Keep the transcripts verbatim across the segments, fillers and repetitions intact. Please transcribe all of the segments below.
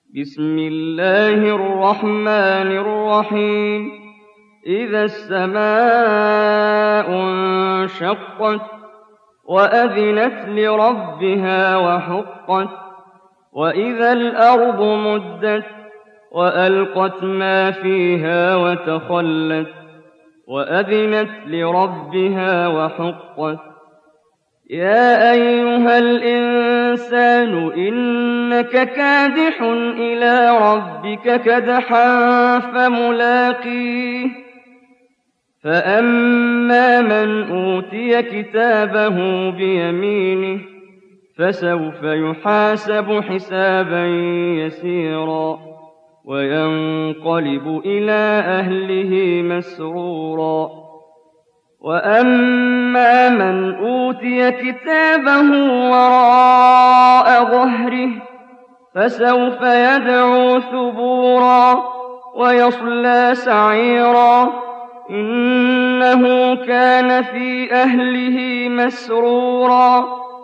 بسم الله الرحمن الرحيم إذا السماء انشقت وأذنت لربها وحقت وإذا الأرض مدت وألقت ما فيها وتخلت وأذنت لربها وحقت يا أيها الإنسان إنك كادح إلى ربك كدحا فملاقيه فأما من أوتي كتابه بيمينه فسوف يحاسب حسابا يسيرا وينقلب إلى أهله مسرورا وأما من أوتي كتابه وراء ظهره فسوف يدعو ثبورا ويصلى سعيرا إنه كان في أهله مسرورا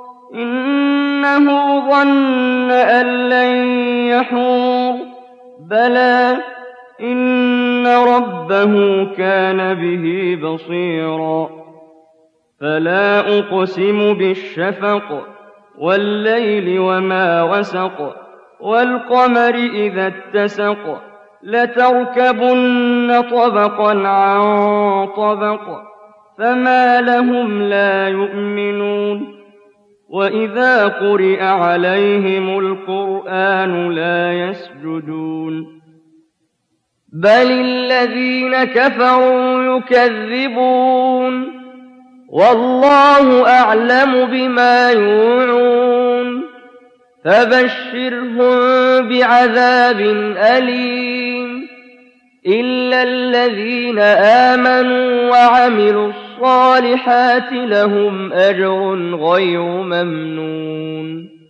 إنه ظن أن لن يحور بلى إن ربه كان به بصيرا فلا أقسم بالشفق والليل وما وسق والقمر إذا اتسق لتركبن طبقا عن طبق فما لهم لا يؤمنون وإذا قرئ عليهم القرآن لا يسجدون بل الذين كفروا يكذبون والله أعلم بما يوعون فبشرهم بعذاب أليم إلا الذين آمنوا وعملوا الصالحات لهم أجر غير ممنون